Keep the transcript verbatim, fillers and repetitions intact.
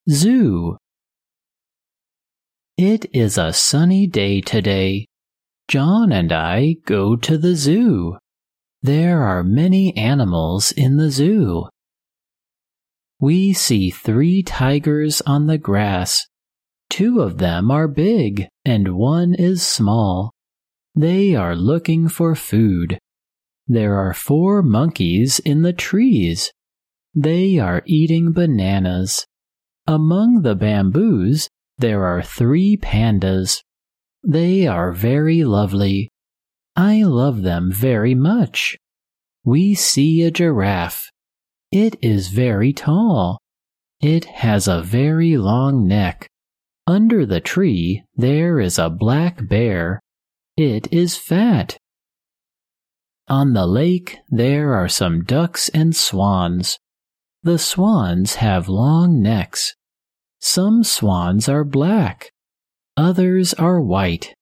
Zoo. It is a sunny day today. John and I go to the zoo. There are many animals in the zoo. We see three tigers on the grass. Two of them are big and one is small. They are looking for food. There are four monkeys in the trees. They are eating bananas. Among the bamboos, there are three pandas. They are very lovely. I love them very much. We see a giraffe. It is very tall. It has a very long neck. Under the tree, there is a black bear. It is fat. On the lake, there are some ducks and swans. The swans have long necks. Some swans are black. Others are white.